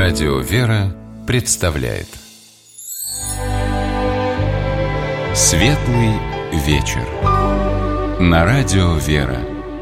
Радио «Вера» представляет Светлый вечер на Радио «Вера».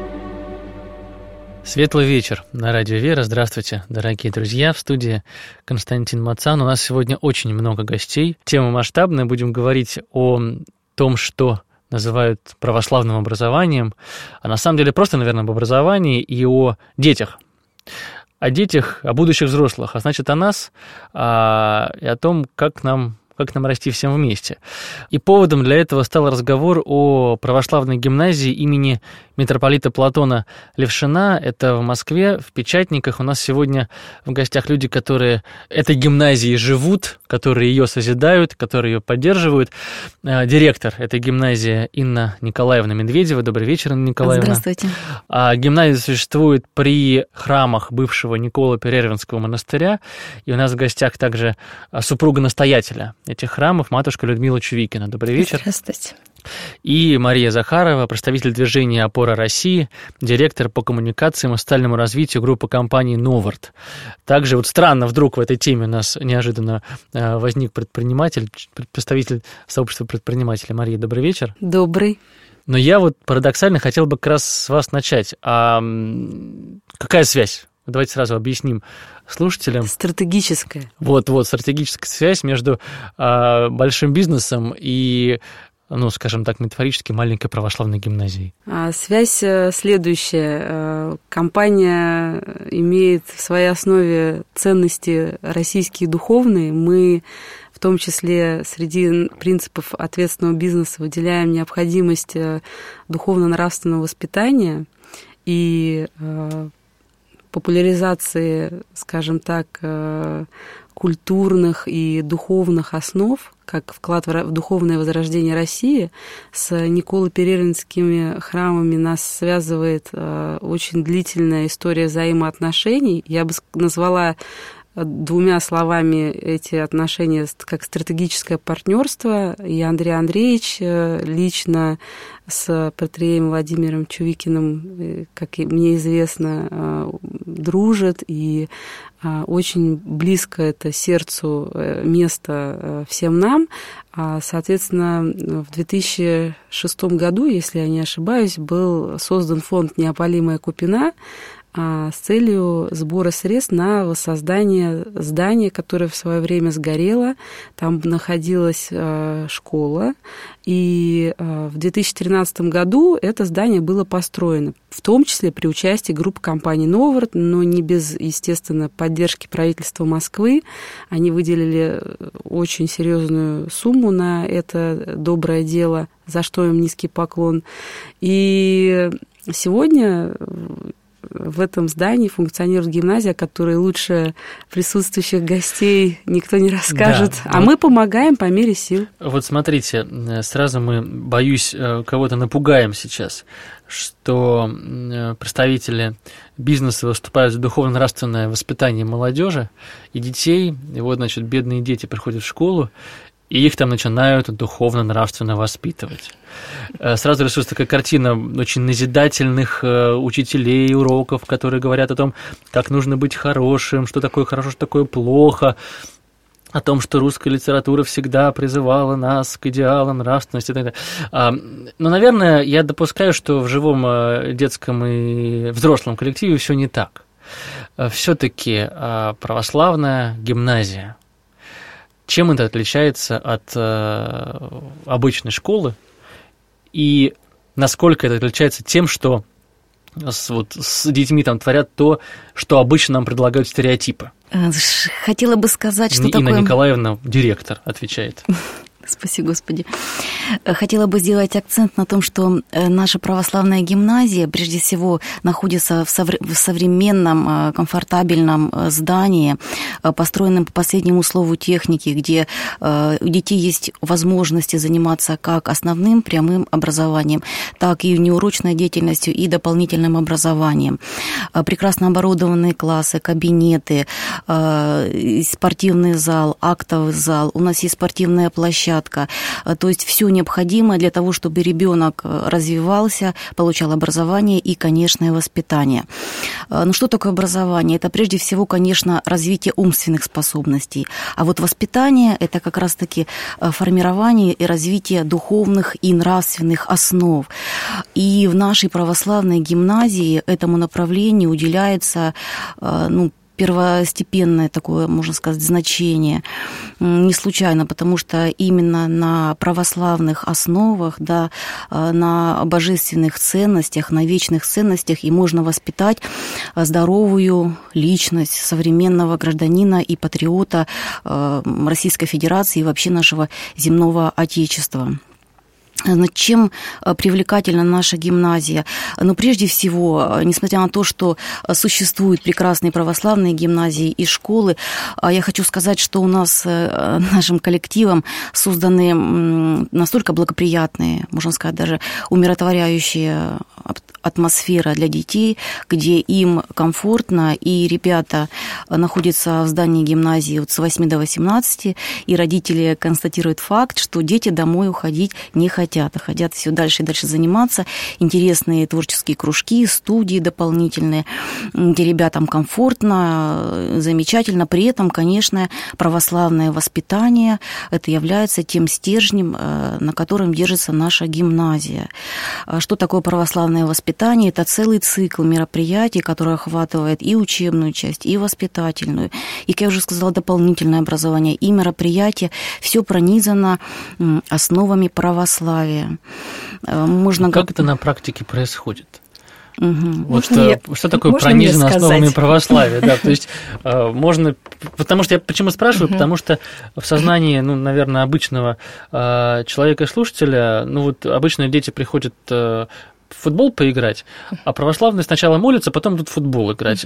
Светлый вечер на Радио «Вера». Здравствуйте, дорогие друзья. В студии Константин Мацан. У нас сегодня очень много гостей. Тема масштабная. Будем говорить о том, что называют православным образованием, а на самом деле просто, наверное, об образовании и о детях. О детях, о будущих взрослых, а значит, о нас, и о том, как нам расти всем вместе. И поводом для этого стал разговор о православной гимназии имени митрополита Платона Левшина. Это в Москве, в Печатниках. У нас сегодня в гостях люди, которые этой гимназией живут, которые ее созидают, которые ее поддерживают. Директор этой гимназии Инна Николаевна Медведева. Добрый вечер, Инна Николаевна. Здравствуйте. Гимназия существует при храмах бывшего Николо-Перервинского монастыря. И у нас в гостях также супруга настоятеля этих храмов, матушка Людмила Чувикина. Добрый вечер. Здравствуйте. И Мария Захарова, представитель движения «Опора России», директор по коммуникациям и социальному развитию группы компаний «Новарт». Также вот странно, вдруг в этой теме у нас неожиданно возник предприниматель, представитель сообщества предпринимателей. Мария, добрый вечер. Добрый. Но я вот парадоксально хотел бы как раз с вас начать. А какая связь? Давайте сразу объясним слушателям. Стратегическая. Вот, стратегическая связь между большим бизнесом и, скажем так, метафорически маленькой православной гимназией. Связь следующая. Компания имеет в своей основе ценности российские духовные. Мы в том числе среди принципов ответственного бизнеса выделяем необходимость духовно-нравственного воспитания и популяризации, скажем так, культурных и духовных основ, как вклад в духовное возрождение России. С Николо-Перервинскими храмами нас связывает очень длительная история взаимоотношений. Я бы назвала двумя словами эти отношения как стратегическое партнерство. И Андрей Андреевич лично с протоиереем Владимиром Чувикиным, как и мне известно, дружит, и очень близко это сердцу место всем нам. Соответственно, в 2006 году, если я не ошибаюсь, был создан фонд «Неопалимая Купина» с целью сбора средств на воссоздание здания, которое в свое время сгорело. Там находилась школа, и в 2013 году это здание было построено, в том числе при участии группы компаний «Новарт», но не без, естественно, поддержки правительства Москвы. Они выделили очень серьезную сумму на это доброе дело, за что им низкий поклон. И сегодня в этом здании функционирует гимназия, о которой лучше присутствующих гостей никто не расскажет, да, мы помогаем по мере сил. Вот смотрите, сразу мы, боюсь, кого-то напугаем сейчас, что представители бизнеса выступают за духовно-нравственное воспитание молодежи и детей, и вот, значит, бедные дети приходят в школу, и их там начинают духовно-нравственно воспитывать. Сразу рисуется такая картина очень назидательных учителей уроков, которые говорят о том, как нужно быть хорошим, что такое хорошо, что такое плохо, о том, что русская литература всегда призывала нас к идеалам нравственности и так далее. Но, наверное, я допускаю, что в живом детском и взрослом коллективе все не так. Все-таки православная гимназия. Чем это отличается от обычной школы? И насколько это отличается тем, что с детьми там творят то, что обычно нам предлагают стереотипы? Хотела бы сказать, что такое... Инна Николаевна, директор, отвечает. Спаси Господи. Хотела бы сделать акцент на том, что наша православная гимназия, прежде всего, находится в современном, комфортабельном здании, построенном по последнему слову техники, где у детей есть возможности заниматься как основным прямым образованием, так и неурочной деятельностью и дополнительным образованием. Прекрасно оборудованные классы, кабинеты, спортивный зал, актовый зал, у нас есть спортивная площадка. То есть все необходимое для того, чтобы ребенок развивался, получал образование и, конечно, воспитание. Ну, что такое образование? Это прежде всего, конечно, развитие умственных способностей. А вот воспитание – это как раз-таки формирование и развитие духовных и нравственных основ. И в нашей православной гимназии этому направлению уделяется, первостепенное такое, можно сказать, значение. Не случайно, потому что именно на православных основах, да, на божественных ценностях, на вечных ценностях и можно воспитать здоровую личность современного гражданина и патриота Российской Федерации и вообще нашего земного Отечества. Чем привлекательна наша гимназия? Но прежде всего, несмотря на то, что существуют прекрасные православные гимназии и школы, я хочу сказать, что у нас нашим коллективом созданы настолько благоприятные, можно сказать, даже умиротворяющие атмосфера для детей, где им комфортно, и ребята находятся в здании гимназии с 8 до 18, и родители констатируют факт, что дети домой уходить не хотят, а хотят все дальше и дальше заниматься. Интересные творческие кружки, студии дополнительные, где ребятам комфортно, замечательно. При этом, конечно, православное воспитание – это является тем стержнем, на котором держится наша гимназия. Что такое православное воспитание? Это целый цикл мероприятий, который охватывает и учебную часть, и воспитательную, и, как я уже сказала, дополнительное образование, и мероприятия. Все пронизано основами православия. Как это на практике происходит? Угу. Вот что такое пронизано основами православия? Да, то есть можно... Потому что я почему спрашиваю? Потому что в сознании, наверное, обычного человека и слушателя, обычно дети приходят в футбол поиграть, а православные сначала молятся, потом идут в футбол играть.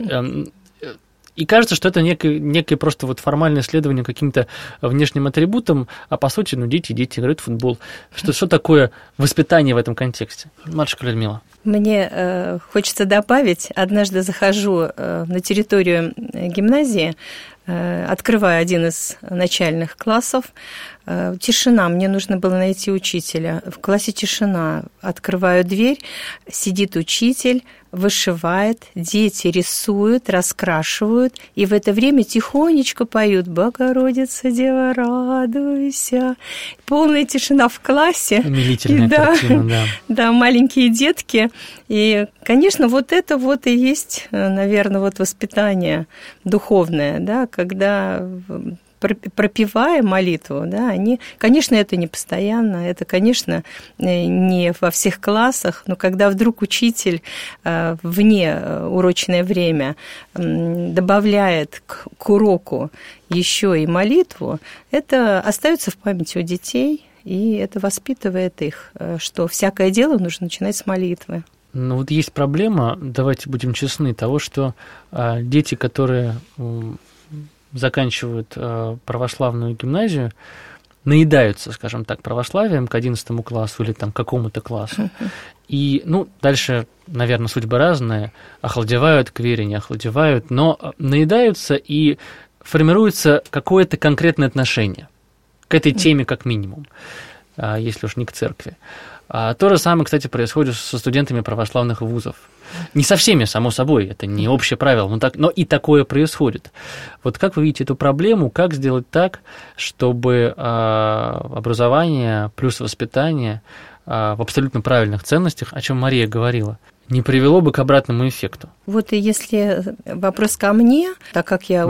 И кажется, что это некое просто формальное следование каким-то внешним атрибутам, а по сути, дети играют в футбол. Что такое воспитание в этом контексте? Матушка Людмила. Мне хочется добавить, однажды захожу на территорию гимназии, открываю один из начальных классов, тишина, мне нужно было найти учителя. В классе тишина, открываю дверь, сидит учитель, вышивает, дети рисуют, раскрашивают, и в это время тихонечко поют «Богородица, Дева, радуйся». Полная тишина в классе. Умилительная картина, да. Да, маленькие детки. И, конечно, это и есть, наверное, воспитание духовное, да, когда... пропевая молитву, да, они, конечно, это не постоянно, это, конечно, не во всех классах, но когда вдруг учитель вне урочное время добавляет к уроку еще и молитву, это остается в памяти у детей, и это воспитывает их, что всякое дело нужно начинать с молитвы. Есть проблема, давайте будем честны, того, что дети, которые заканчивают православную гимназию, наедаются, скажем так, православием к 11 классу или к какому-то классу. И, дальше, наверное, судьба разная, охладевают к вере, не охладевают, но наедаются, и формируется какое-то конкретное отношение к этой теме как минимум, если уж не к церкви. То же самое, кстати, происходит со студентами православных вузов. Не со всеми, само собой, это не общее правило, но и такое происходит. Как вы видите эту проблему, как сделать так, чтобы образование плюс воспитание в абсолютно правильных ценностях, о чем Мария говорила, не привело бы к обратному эффекту? И если вопрос ко мне, так как я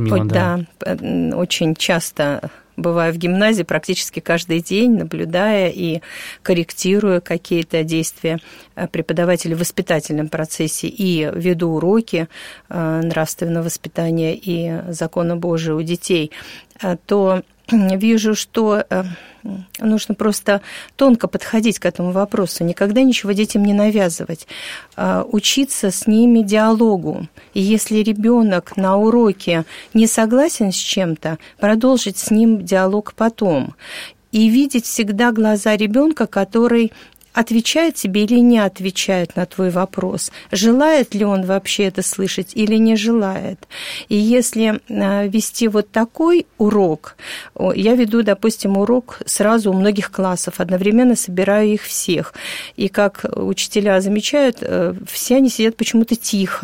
очень часто бываю в гимназии практически каждый день, наблюдая и корректируя какие-то действия преподавателей в воспитательном процессе и веду уроки нравственного воспитания и закона Божия у детей, то вижу, что нужно просто тонко подходить к этому вопросу, никогда ничего детям не навязывать, учиться с ними диалогу. И если ребенок на уроке не согласен с чем-то, продолжить с ним диалог потом. И видеть всегда глаза ребенка, который отвечает тебе или не отвечает на твой вопрос, желает ли он вообще это слышать или не желает. И если вести такой урок, я веду, допустим, урок сразу у многих классов, одновременно собираю их всех. И как учителя замечают, все они сидят почему-то тихо,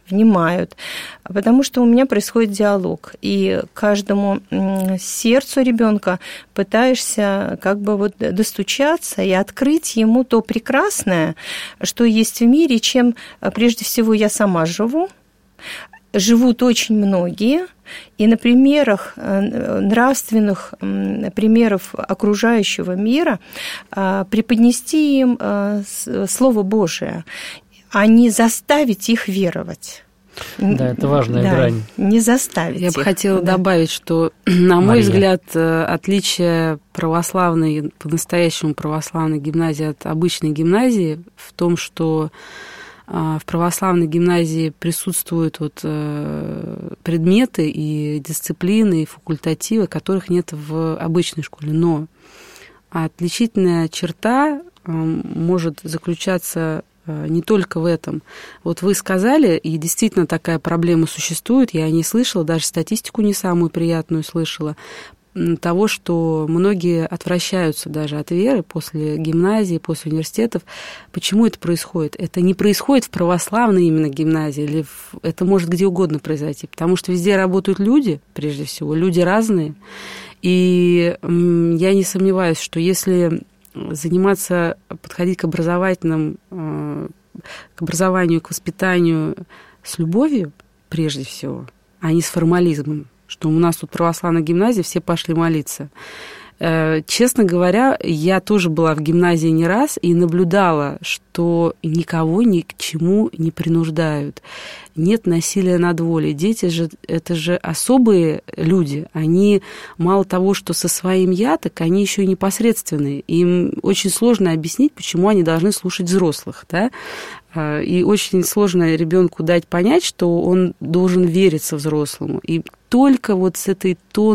внимают, потому что у меня происходит диалог, и каждому сердцу ребенка пытаешься как бы вот достучаться и открыть ему то прекрасное, что есть в мире, чем прежде всего я сама живут очень многие, и на примерах нравственных примеров окружающего мира преподнести им Слово Божие, а не заставить их веровать. Да, это важная грань. Не заставить. Я бы хотела добавить, что, на мой взгляд, отличие православной, по-настоящему православной гимназии от обычной гимназии в том, что в православной гимназии присутствуют предметы и дисциплины, и факультативы, которых нет в обычной школе. Но отличительная черта может заключаться не только в этом. Вот вы сказали, и действительно такая проблема существует, я не слышала, даже статистику не самую приятную слышала, того, что многие отвращаются даже от веры после гимназии, после университетов. Почему это происходит? Это не происходит в православной именно гимназии, или это может где угодно произойти, потому что везде работают люди, прежде всего, люди разные, и я не сомневаюсь, что если заниматься, подходить к образованию, к воспитанию с любовью, прежде всего, а не с формализмом, что у нас тут православная гимназия, все пошли молиться. Честно говоря, я тоже была в гимназии не раз и наблюдала, что никого ни к чему не принуждают. Нет насилия над волей. Дети же, это же особые люди. Они мало того, что со своим «я», так они еще и непосредственные. Им очень сложно объяснить, почему они должны слушать взрослых, да? И очень сложно ребенку дать понять, что он должен вериться взрослому. И только вот с этой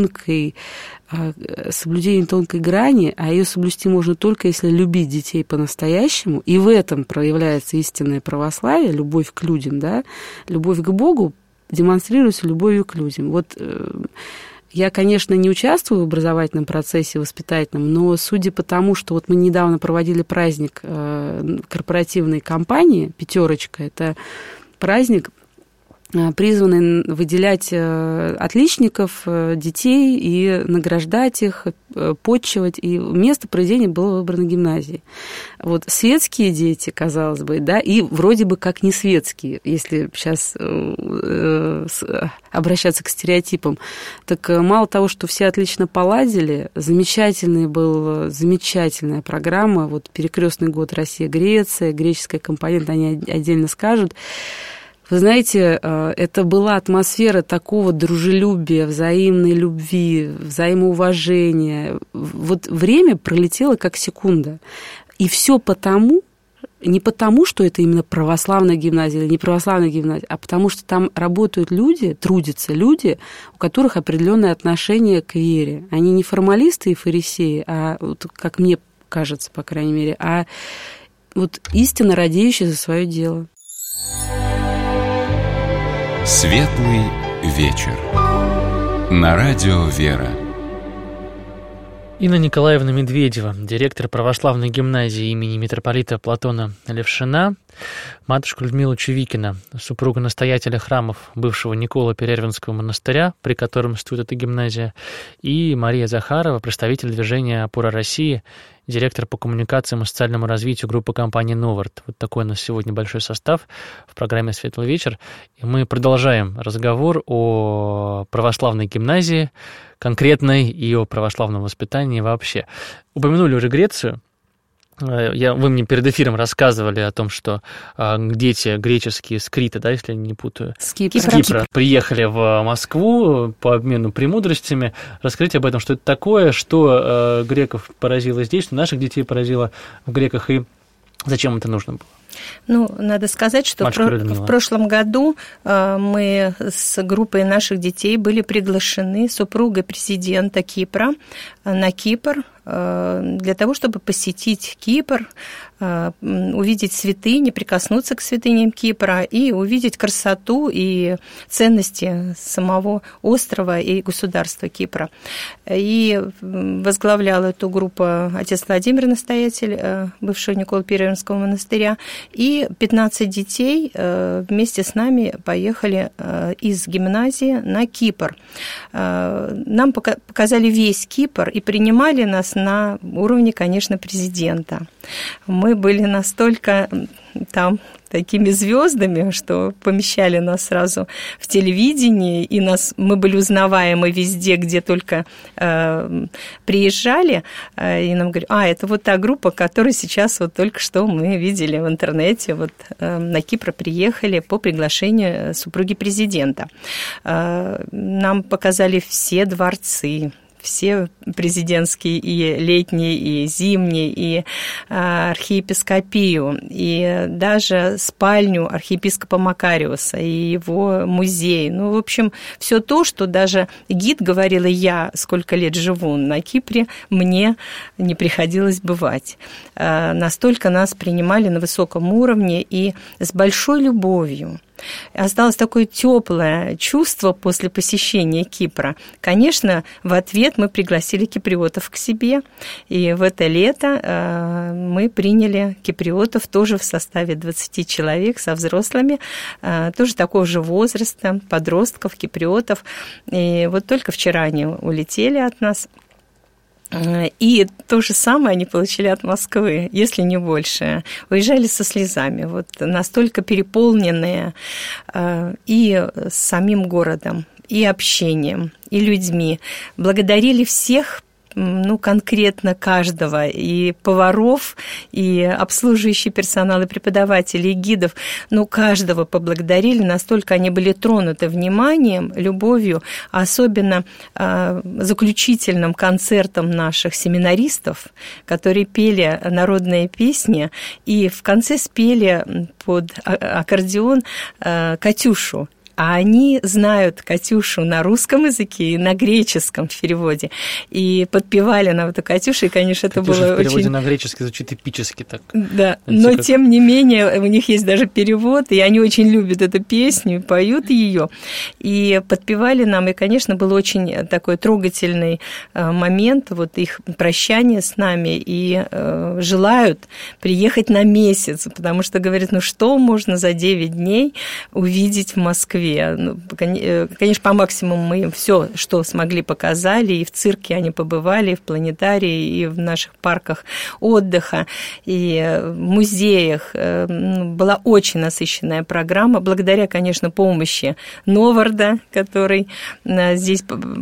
соблюдением тонкой грани, а ее соблюсти можно только если любить детей по-настоящему, и в этом проявляется истинное православие, любовь к людям, да, любовь к Богу демонстрируется любовью к людям. Вот я, конечно, не участвую в образовательном процессе воспитательном, но судя по тому, что вот мы недавно проводили праздник корпоративной компании «Пятерочка», это праздник, призванный выделять отличников, детей и награждать их, почивать. И место проведения было выбрано гимназией. Вот светские дети, казалось бы, да, и вроде бы как не светские, если сейчас обращаться к стереотипам. Так мало того, что все отлично поладили, замечательная программа, вот «Перекрестный год Россия-Греция», греческая компонента, они отдельно скажут. Вы знаете, это была атмосфера такого дружелюбия, взаимной любви, взаимоуважения. Вот время пролетело как секунда. И все потому, не потому, что это именно православная гимназия или не православная гимназия, а потому что там работают люди, трудятся люди, у которых определенное отношение к вере. Они не формалисты и фарисеи, а, вот, как мне кажется, по крайней мере, а вот истинно радеющие за свое дело. Светлый вечер. На радио «Вера». Инна Николаевна Медведева, директор православной гимназии имени митрополита Платона Левшина, матушка Людмила Чувикина, супруга настоятеля храмов бывшего Николо-Перервинского монастыря, при котором стоит эта гимназия, и Мария Захарова, представитель движения «Опора России», директор по коммуникациям и социальному развитию группы компании «Новарт». Вот такой у нас сегодня большой состав в программе «Светлый вечер». И мы продолжаем разговор о православной гимназии конкретной и о православном воспитании вообще. Упомянули уже Грецию. Вы мне перед эфиром рассказывали о том, что дети греческие с Крита, да, если я не путаю, с Кипра приехали в Москву по обмену премудростями. Расскажите об этом, что это такое, что греков поразило здесь, что наших детей поразило в греках, и зачем это нужно было? Ну, надо сказать, что в прошлом году мы с группой наших детей были приглашены супругой президента Кипра на Кипр для того, чтобы посетить Кипр, увидеть святыни, прикоснуться к святыням Кипра и увидеть красоту и ценности самого острова и государства Кипра. И возглавлял эту группу отец Владимир, настоятель бывшего Николо-Перервинского монастыря, и 15 детей вместе с нами поехали из гимназии на Кипр. Нам показали весь Кипр и принимали нас на уровне, конечно, президента. Мы были настолько там такими звездами, что помещали нас сразу в телевидении, и мы были узнаваемы везде, где только приезжали, и нам говорят, это вот та группа, которую сейчас вот только что мы видели в интернете, вот на Кипр приехали по приглашению супруги президента. Нам показали все дворцы, все президентские, и летние, и зимние, и архиепископию, и даже спальню архиепископа Макариуса, и его музей. Ну, в общем, все то, что даже гид говорила, я сколько лет живу на Кипре, мне не приходилось бывать. Настолько нас принимали на высоком уровне и с большой любовью. Осталось такое теплое чувство после посещения Кипра. Конечно, в ответ мы пригласили киприотов к себе, и в это лето мы приняли киприотов тоже в составе 20 человек со взрослыми, тоже такого же возраста, подростков, киприотов. И вот только вчера они улетели от нас. И то же самое они получили от Москвы, если не больше. Уезжали со слезами, вот настолько переполненные и самим городом, и общением, и людьми. Благодарили всех, конкретно каждого, и поваров, и обслуживающий персонал, и преподавателей, и гидов, каждого поблагодарили, настолько они были тронуты вниманием, любовью, особенно заключительным концертом наших семинаристов, которые пели народные песни, и в конце спели под аккордеон «Катюшу». А они знают «Катюшу» на русском языке и на греческом в переводе. И подпевали нам эту «Катюшу», и, конечно, это было очень... в переводе на греческий звучит эпически так. Да, но тем не менее у них есть даже перевод, и они очень любят эту песню, поют ее. И подпевали нам, и, конечно, был очень такой трогательный момент, вот их прощание с нами, и желают приехать на месяц, потому что говорят, что можно за 9 дней увидеть в Москве? Конечно, по максимуму мы им все, что смогли, показали, и в цирке они побывали, и в планетарии, и в наших парках отдыха, и в музеях. Была очень насыщенная программа, благодаря, конечно, помощи Новарда, который здесь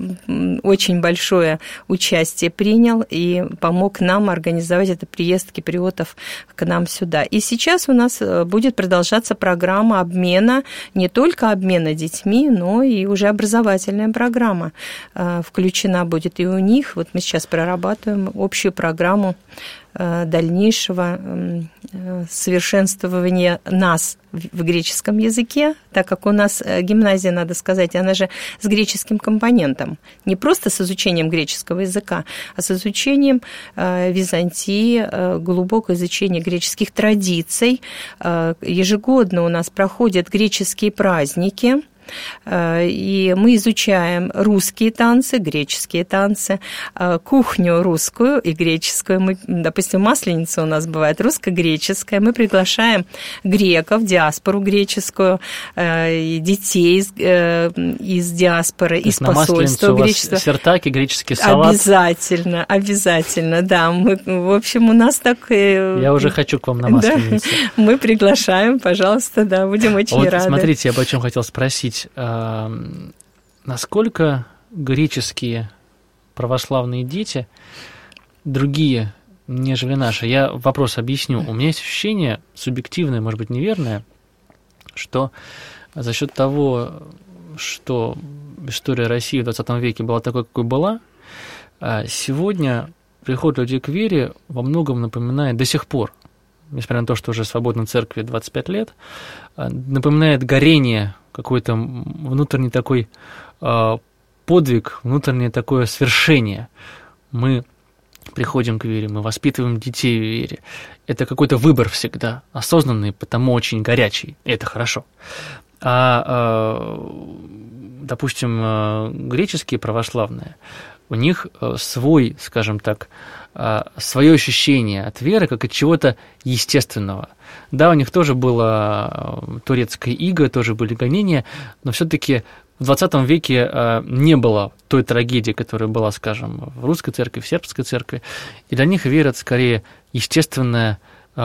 очень большое участие принял и помог нам организовать этот приезд киприотов к нам сюда. И сейчас у нас будет продолжаться программа обмена, не только обмена детьми, но и уже образовательная программа включена будет и у них. Вот мы сейчас прорабатываем общую программу дальнейшего совершенствования нас в греческом языке, так как у нас гимназия, надо сказать, она же с греческим компонентом. Не просто с изучением греческого языка, а с изучением Византии, глубокое изучение греческих традиций. Ежегодно у нас проходят греческие праздники, и мы изучаем русские танцы, греческие танцы, кухню русскую и греческую. Мы, допустим, масленица у нас бывает русско-греческая. Мы приглашаем греков, диаспору греческую, детей из диаспоры, из посольства греческого. Сертаки, греческий салат. Обязательно, да. В общем, у нас так... Я уже хочу к вам на масленицу. Да, мы приглашаем, пожалуйста, да, будем очень рады. Смотрите, я бы о чем хотел спросить. Насколько греческие православные дети другие, нежели наши? Я вопрос объясню. У меня есть ощущение, субъективное, может быть, неверное, что за счет того, что история России в 20 веке была такой, какой была, сегодня приход людей к вере во многом напоминает до сих пор, несмотря на то, что уже свободной церкви 25 лет, напоминает горение, какой-то внутренний такой подвиг, внутреннее такое свершение. Мы приходим к вере, мы воспитываем детей в вере. Это какой-то выбор всегда, осознанный, потому очень горячий, и это хорошо. Допустим, греческие православные, у них свой, скажем так, свое ощущение от веры, как от чего-то естественного. Да, у них тоже было турецкое иго, тоже были гонения, но все-таки в 20 веке не было той трагедии, которая была, скажем, в русской церкви, в сербской церкви, и для них вера – это скорее естественная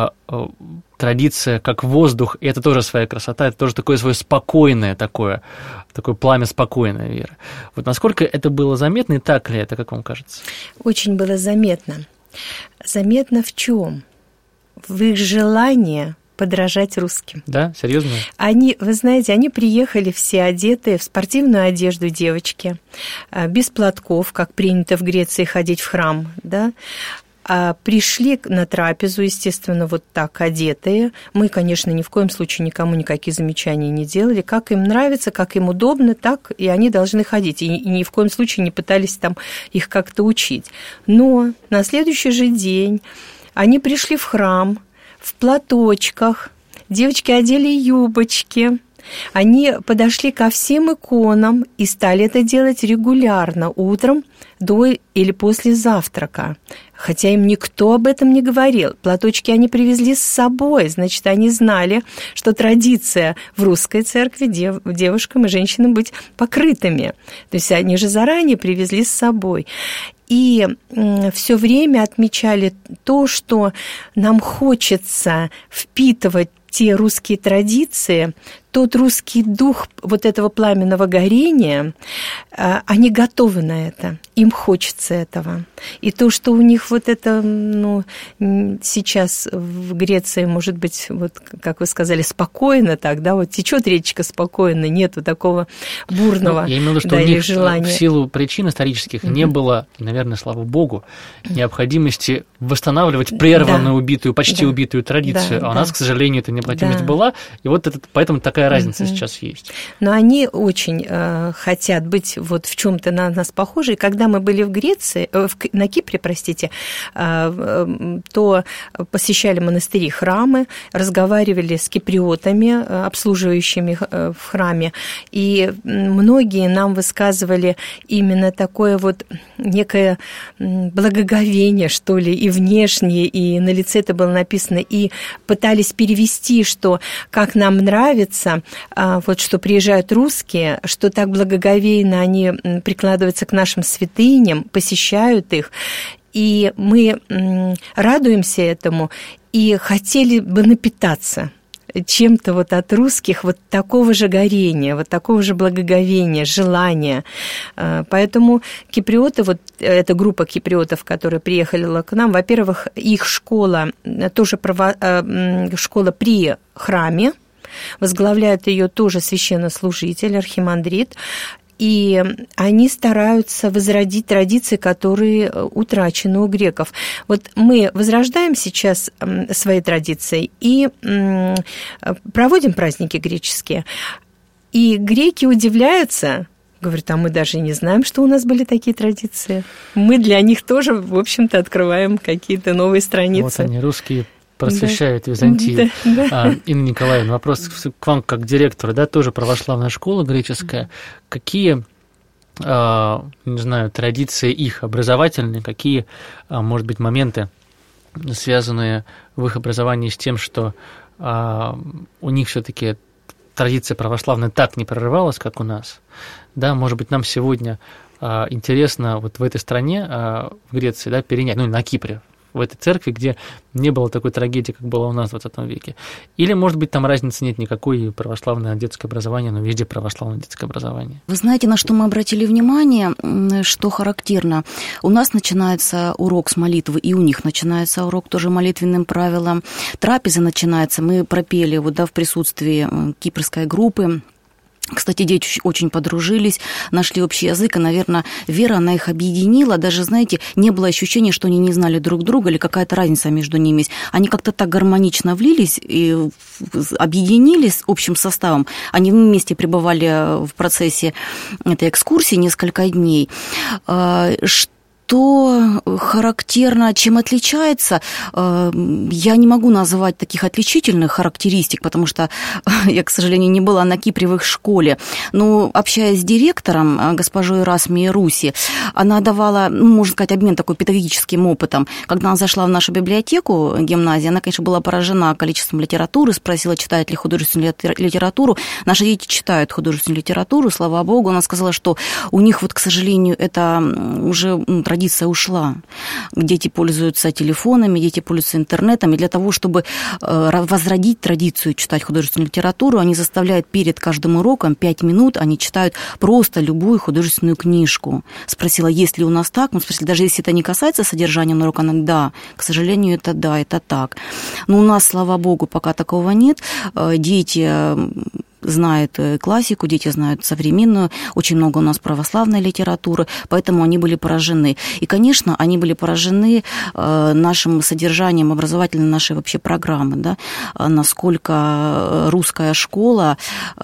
традиция, как воздух, и это тоже своя красота, это тоже такое свое спокойное, такое пламя спокойной веры. Вот насколько это было заметно, и так ли это, как вам кажется? Очень было заметно. Заметно в чем? В их желании подражать русским. Да? Серьезно? Вы знаете, они приехали все одетые в спортивную одежду девочки, без платков, как принято в Греции ходить в храм, да, пришли на трапезу, естественно, вот так одетые. Мы, конечно, ни в коем случае никому никаких замечаний не делали. Как им нравится, как им удобно, так и они должны ходить. И ни в коем случае не пытались там их как-то учить. Но на следующий же день они пришли в храм в платочках, девочки одели юбочки. Они подошли ко всем иконам и стали это делать регулярно, утром до или после завтрака. Хотя им никто об этом не говорил. Платочки они привезли с собой, значит, они знали, что традиция в русской церкви девушкам и женщинам быть покрытыми. То есть они же заранее привезли с собой. И все время отмечали то, что нам хочется впитывать те русские традиции, тот русский дух вот этого пламенного горения, они готовы на это, им хочется этого. И то, что у них вот это, сейчас в Греции, может быть, вот, как вы сказали, спокойно так, да, вот течет речка спокойно, нету такого бурного, я имею в виду, что у них желания. В силу причин исторических не было, наверное, слава богу, необходимости восстанавливать прерванную, убитую, почти убитую традицию, а у нас, к сожалению, эта необходимость была, и вот поэтому такая разница сейчас есть. Но они очень хотят быть вот в чем-то на нас похожи. И когда мы были в Греции, на Кипре, простите, то посещали монастыри, храмы, разговаривали с киприотами, обслуживающими в храме, и многие нам высказывали именно такое вот некое благоговение, что ли, и внешнее, и на лице это было написано, и пытались перевести, что как нам нравится, вот что приезжают русские, что так благоговейно они прикладываются к нашим святыням, посещают их, и мы радуемся этому и хотели бы напитаться чем-то вот от русских, вот такого же горения, вот такого же благоговения, желания. Поэтому киприоты, вот эта группа киприотов, которые приехали к нам, во-первых, их школа, тоже школа при храме, возглавляет ее тоже священнослужитель, архимандрит, и они стараются возродить традиции, которые утрачены у греков. Вот мы возрождаем сейчас свои традиции и проводим праздники греческие, и греки удивляются, говорят, а мы даже не знаем, что у нас были такие традиции. Мы для них тоже, в общем-то, открываем какие-то новые страницы. Вот они, русские, просвещают Византию. Инна Николаевна, вопрос к вам как директору, да, тоже православная школа греческая. Какие, не знаю, традиции их образовательные, какие, может быть, моменты, связанные в их образовании с тем, что у них все-таки традиция православная так не прорывалась, как у нас? Да, может быть, нам сегодня интересно вот в этой стране, в Греции, да, перенять, на Кипре, в этой церкви, где не было такой трагедии, как была у нас в 20 веке. Или, может быть, там разницы нет никакой, православное детское образование, но везде православное детское образование. Вы знаете, на что мы обратили внимание, что характерно? У нас начинается урок с молитвы, и у них начинается урок тоже молитвенным правилам. Трапеза начинается, мы пропели в присутствии кипрской группы. Кстати, дети очень подружились, нашли общий язык, и, наверное, вера, она их объединила. Даже, знаете, не было ощущения, что они не знали друг друга или какая-то разница между ними. Они как-то так гармонично влились и объединились общим составом. Они вместе пребывали в процессе этой экскурсии несколько дней. Что характерно, чем отличается, я не могу назвать таких отличительных характеристик, потому что я, к сожалению, не была на Кипре в их школе. Но общаясь с директором, госпожой Расмией Руси, она давала, можно сказать, обмен такой педагогическим опытом. Когда она зашла в нашу библиотеку гимназии, она, конечно, была поражена количеством литературы, спросила, читают ли художественную литературу. Наши дети читают художественную литературу, слава богу. Она сказала, что у них, вот, к сожалению, это уже традиция ушла. Дети пользуются телефонами, дети пользуются интернетом, и для того, чтобы возродить традицию читать художественную литературу, они заставляют перед каждым уроком 5 минут, они читают просто любую художественную книжку. Спросила, есть ли у нас так? Мы спросили, даже если это не касается содержания на уроке, она, да, к сожалению, это да, это так. Но у нас, слава богу, пока такого нет. Дети знают классику, дети знают современную, очень много у нас православной литературы, поэтому они были поражены. И, конечно, они были поражены нашим содержанием образовательной нашей вообще программы, да, насколько русская школа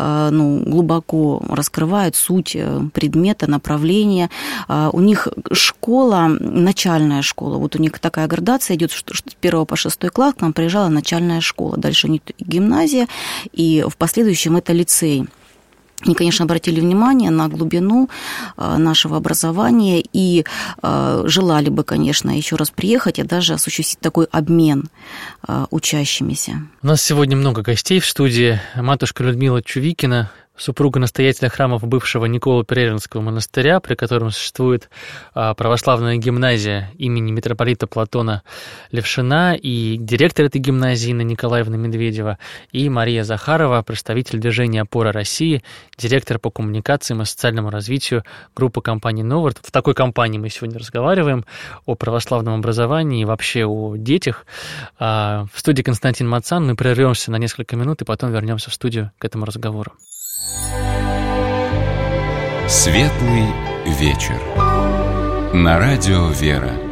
глубоко раскрывает суть предмета, направления. У них школа, начальная школа, вот у них такая градация идет, что с 1 по 6 класс к нам приезжала начальная школа, дальше гимназия, и в последующем это лицей. Они, конечно, обратили внимание на глубину нашего образования и желали бы, конечно, еще раз приехать и даже осуществить такой обмен учащимися. У нас сегодня много гостей в студии. Матушка Людмила Чувикина, супруга настоятеля храмов бывшего Николо-Перервинского монастыря, при котором существует православная гимназия имени митрополита Платона Левшина, и директор этой гимназии Инна Николаевна Медведева, и Мария Захарова, представитель движения «Опора России», директор по коммуникациям и социальному развитию группы компании «Новард». В такой компании мы сегодня разговариваем о православном образовании и вообще о детях. В студии Константин Мацан. Мы прервемся на несколько минут и потом вернемся в студию к этому разговору. Светлый вечер. На радио «Вера».